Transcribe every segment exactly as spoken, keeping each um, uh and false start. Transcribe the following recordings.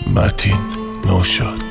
متین نوشاد.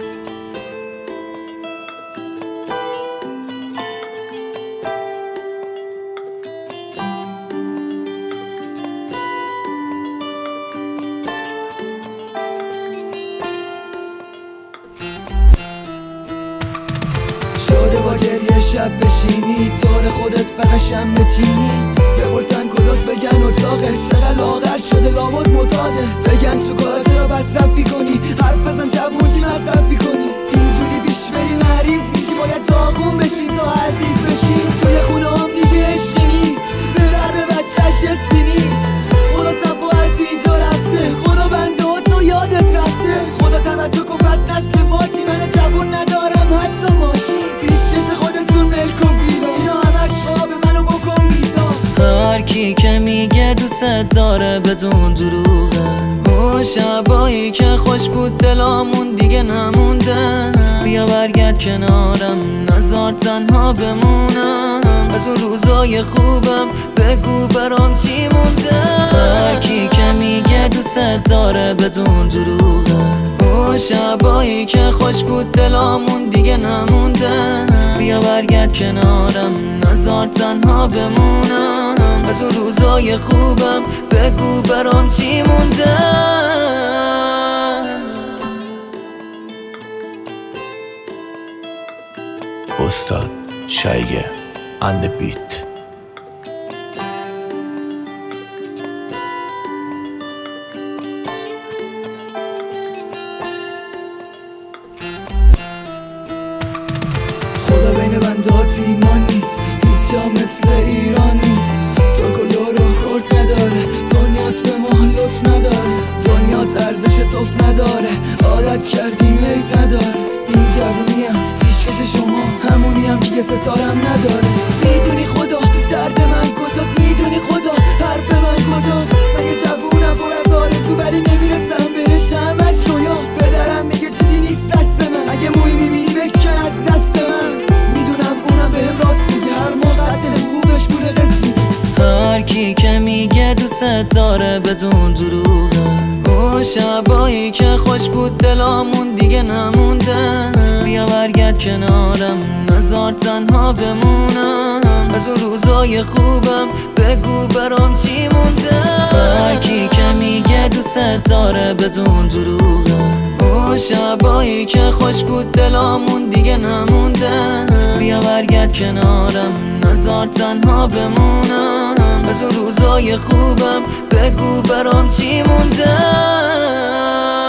شده با گریه شب بشینی طور خودت فقط شم بچینی بپرسن کجاست بگن اتاقش چقدر لاغر شده لابد معتاده بگن تو کارا چرا مصرفی کنی حرف بزن جوونی مصرفی کنی اینجوری پیش بری مریض میشی باید داغون بشیم تا عزیز بشیم توی خونه هم دیگه عشقی نیست ببر به بچهش یه سی نیست خدا تبا از اینجا رفته خدا بنده ها تو یادت رفته خدا توجه کن پس نسل ما چی من جوون ندارم حتی ماشی پیشش خودتون ملک و ویلا اینا همش خواب منو بکن بیتا هر کی که میگه دوست داره بدون دروغه اون شبایی که خوش بود دلامون دیگه نمونده بیا برگرد کنارم نزار تنها بمونم از اون روزای خوبم بگو برام چی مونده هر کی که میگه دوست داره بدون دروغه اون شبایی که خوش بود دلامون دیگه نمونده بیا برگرد کنارم نزار تنها بمونم از اون روزای خوبم بگو برام چی مونده استاد شایگه and the beat. خدا بین بنده ها ایمان نیست هیچ جا مثل ایران نیست ترک و لور و کرد نداره دنیات به ما لط نداره دنیات ارزش توف نداره عادت کردیم عیب نداره این جوونیم پیشکش شما همونیم که یه ستارم نداره میدونی خدا درد من کجاست میدونی خدا حرف من کجاست من یه جوونم پر از آرزو ولی نمیرسم بهش همش رویا پدرم میگه چیزی نیست دست من اگه موی میبینی بکن از دست من میدونم اونم بهم راست میگه هر موقع حقوقش پول قسط میده هر کی که میگه دوست داره بدون دروغه اون شبایی که خوش بود دلامون دیگه نمونده بیا برگرد کنارم نزار تنها بمونم از اون روزای خوبم بگو برام چی مونده هر کی که میگه دوست داره بدون دروغه اون شبایی که خوش بود دلامون دیگه نمونده بیا برگرد کنارم نزار تنها بمونم از اون روزای خوبم بگو برام چی مونده